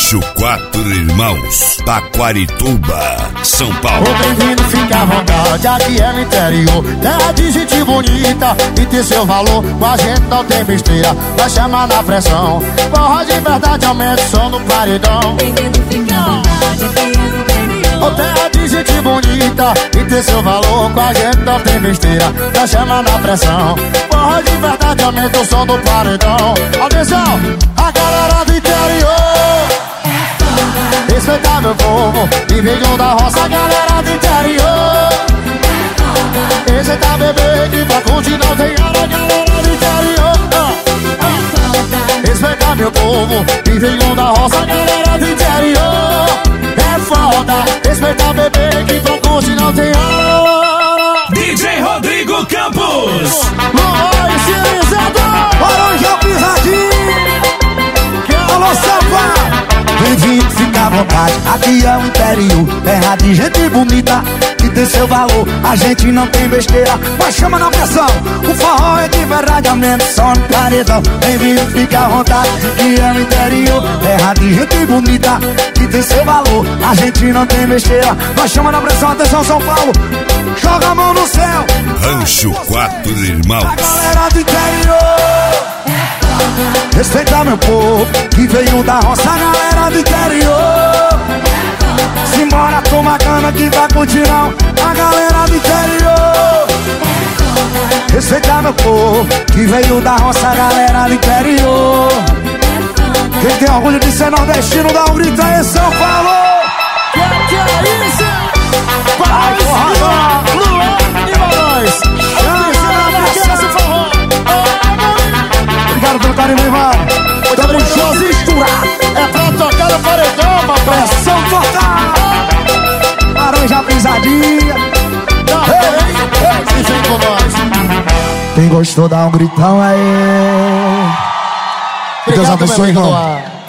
Rancho Quatro Irmãos, Taquarituba, São Paulo. Ô bem-vindo, fica à vontade, aqui é no interior. Terra de gente bonita e tem seu valor. Com a gente não tem besteira, vai chamar na pressão. Porra de verdade, aumenta o som no paredão. Bem-vindo, fica à vontade, aqui é no interior. Ô terra de gente bonita e tem seu valor. Com a gente não tem besteira, vai chamar na pressão. Porra de verdade, aumenta o som do paredão. Atenção, a galera do interior, respeitar meu povo e venham da roça, galera do interior. Esse tá bebê que pra curtir não tem hora, galera do interior. Respeitar meu povo e venham da roça, galera do interior. É foda, respeitar bebê que pra curtir não tem hora. DJ Rodrigo Campos. Luan estilizado, Laranja Pisadinha. Alô, Samba. Bem-vindo, fica à vontade, aqui é o interior. Terra de gente bonita que tem seu valor. A gente não tem besteira, mas chama na pressão. O forró é de verdade, aumenta o som no paredão. Bem-vindo, fica à vontade, aqui é o interior. Terra de gente bonita que tem seu valor. A gente não tem besteira, mas chama na pressão. Atenção, São Paulo, joga a mão no céu. Rancho Quatro Irmãos. A galera do interior, respeitar meu povo que veio da roça, a galera do interior. Simbora, toma cana que vai curtir não, a galera do interior. Respeitar meu povo que veio da roça, a galera do interior. Quem tem orgulho de ser nordestino, dá um grito aí, São Paulo. que é isso? Vai, porra, Luan e Valões. Obrigado pelo carinho, meu irmão. Tamo junto, misturado. É pra tocar no paredão, papai. Pressão total. Laranja Pisadinha. E vem com nós. Quem gostou, dá um gritão aí. Obrigado, Deus abençoe, meu amigo irmão. Luan.